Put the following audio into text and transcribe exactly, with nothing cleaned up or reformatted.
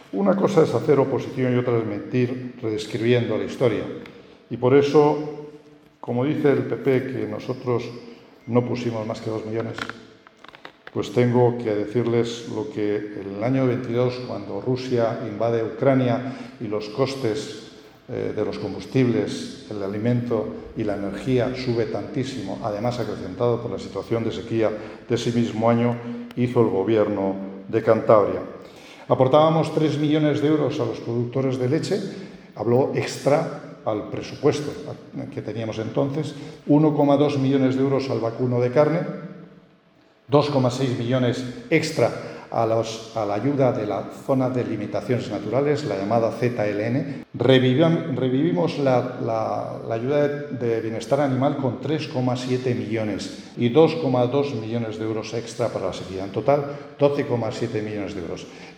Una cosa es hacer oposición y otra es mentir reescribiendo la historia. Y por eso, como dice el P P que nosotros no pusimos más que dos millones, pues tengo que decirles lo que en el año veintidós, cuando Rusia invade Ucrania y los costes eh, de los combustibles, el alimento y la energía sube tantísimo, además acrecentado por la situación de sequía de ese mismo año, hizo el Gobierno de Cantabria. Aportábamos tres millones de euros a los productores de leche, habló extra al presupuesto que teníamos entonces, uno coma dos millones de euros al vacuno de carne, dos coma seis millones extra a, los, a la ayuda de la zona de limitaciones naturales, la llamada Z L N. Revivimos, revivimos la, la, la ayuda de, de bienestar animal con tres coma siete millones y dos coma dos millones de euros extra para la sequía. En total, doce coma siete millones de euros.